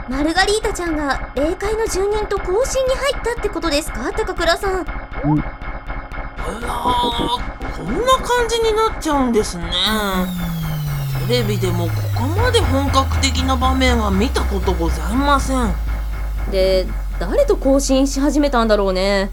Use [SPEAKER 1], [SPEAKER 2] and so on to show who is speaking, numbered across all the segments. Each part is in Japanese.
[SPEAKER 1] マルガリータちゃんが霊界の住人と交信に入ったってことですか、高倉さん。
[SPEAKER 2] あら、こんな感じになっちゃうんですね。テレビでもここまで本格的な場面は見たことございません。
[SPEAKER 1] で、誰と交信し始めたんだろうね。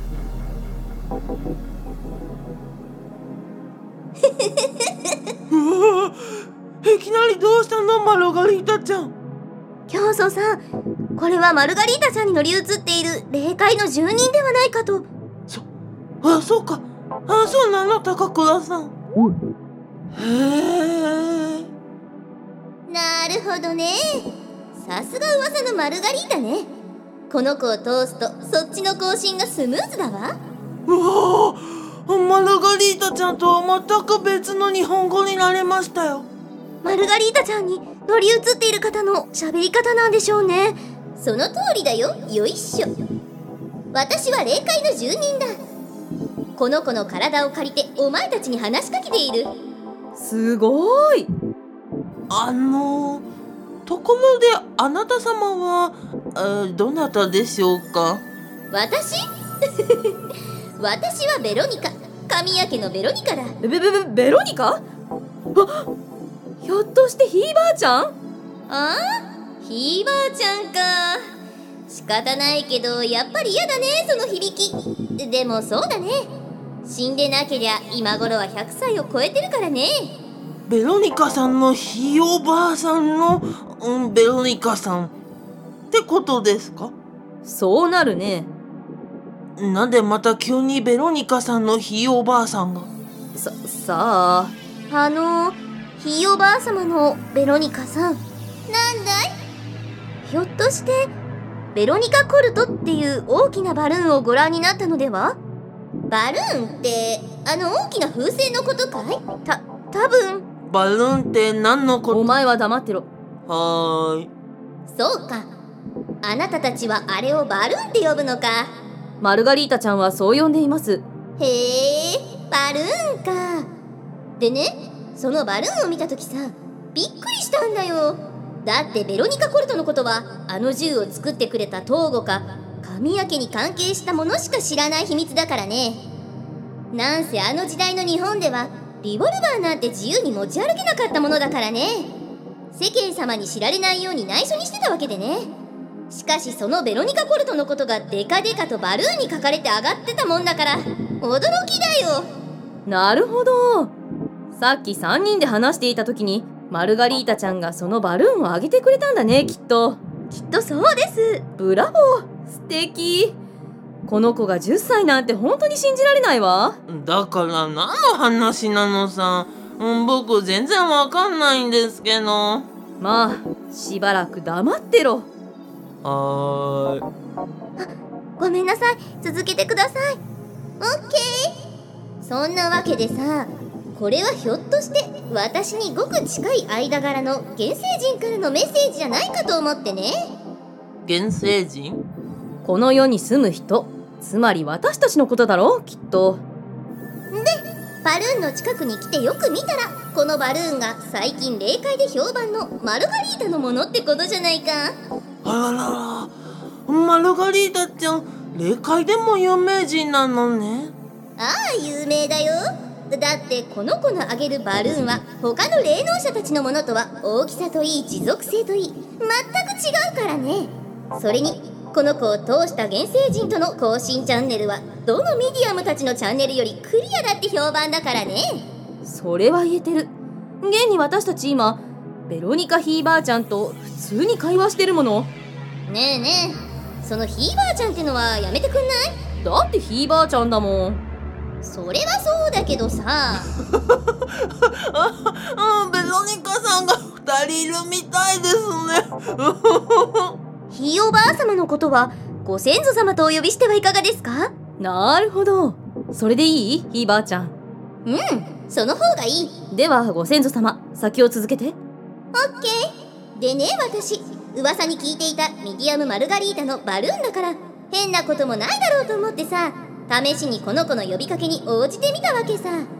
[SPEAKER 2] うわ、いきなりどうしたのマルガリータちゃん。
[SPEAKER 1] 教祖さん、これはマルガリータちゃんに乗り移っている霊界の住人ではないかと。
[SPEAKER 2] そうか。そうなの、高倉さん。へえ。
[SPEAKER 1] なるほどね。さすが噂のマルガリータね。この子を通すとそっちの交信がスムーズだわ。
[SPEAKER 2] うわあ、マルガリータちゃんとは全く別の日本語になれましたよ。
[SPEAKER 1] マルガリータちゃんに乗り移っている方の喋り方なんでしょうね。その通りだよ。よいしょ。私は霊界の住人だ。この子の体を借りてお前たちに話しかけている。すごい。
[SPEAKER 2] ところであなた様は、どなたでしょうか？
[SPEAKER 1] 私私はベロニカ、神谷家のベロニカだ。ベロニカ？ひょっとしてひいばあちゃん？ああ、ひいばあちゃんか。仕方ないけどやっぱり嫌だね、その響き。でもそうだね、死んでなけりゃ今頃は100歳を超えてるからね。
[SPEAKER 2] ベロニカさんのひいおばあさんの、ベロニカさんってことですか？
[SPEAKER 1] そうなるね。
[SPEAKER 2] なんでまた急にベロニカさんのひいおばあさんが？
[SPEAKER 1] さあ、ひいおばあ様のベロニカさん、なんだい？ひょっとしてベロニカコルトっていう大きなバルーンをご覧になったのでは？バルーンって大きな風船のことかい？多分。
[SPEAKER 2] バルーンって何のこと？
[SPEAKER 1] お前は黙ってろ。
[SPEAKER 2] はーい。
[SPEAKER 1] そうか、あなたたちはあれをバルーンって呼ぶのか。マルガリータちゃんはそう呼んでいます。へえ、バルーンか。でね、そのバルーンを見たときさ、びっくりしたんだよ。だってベロニカコルトのことはあの銃を作ってくれた東郷か神谷家に関係したものしか知らない秘密だからね。なんせあの時代の日本ではリボルバーなんて自由に持ち歩けなかったものだからね。世間様に知られないように内緒にしてたわけでね。しかしそのベロニカコルトのことがデカデカとバルーンに書かれて上がってたもんだから驚きだよ。なるほど。さっき3人で話していた時にマルガリータちゃんがそのバルーンをあげてくれたんだね。きっとそうです。ブラボー、素敵。この子が10歳なんて本当に信じられないわ。
[SPEAKER 2] だから何の話なのさ。僕全然わかんないんですけど。
[SPEAKER 1] まあしばらく黙ってろ。
[SPEAKER 2] はーい。
[SPEAKER 1] ごめんなさい、続けてください。オッケー。そんなわけでさ、これはひょっとして私にごく近い間柄の原生人からのメッセージじゃないかと思ってね。
[SPEAKER 2] 原生人？
[SPEAKER 1] この世に住む人、つまり私たちのことだろう、きっと。で、バルーンの近くに来てよく見たら、このバルーンが最近霊界で評判のマルガリータのものってことじゃないか。
[SPEAKER 2] あらら、マルガリータちゃん、霊界でも有名人なのね。
[SPEAKER 1] ああ、有名だよ。だってこの子のあげるバルーンは他の霊能者たちのものとは大きさといい持続性といい全く違うからね。それにこの子を通した原生人との交信チャンネルはどのミディアムたちのチャンネルよりクリアだって評判だからね。それは言えてる。現に私たち今ベロニカひいばあちゃんと普通に会話してるもの。ねえねえ、そのひいばあちゃんってのはやめてくんない？だってひいばあちゃんだもん。それはそうだけどさ
[SPEAKER 2] ベロニカさんが2人いるみたいですね
[SPEAKER 1] ひいおばあ様のことはご先祖様とお呼びしてはいかがですか？なるほど、それでいい？ひいばあちゃん。その方がいい。ではご先祖様、先を続けて。オッケー。でね、私噂に聞いていたミディアムマルガリータのバルーンだから変なこともないだろうと思ってさ、試しにこの子の呼びかけに応じてみたわけさ。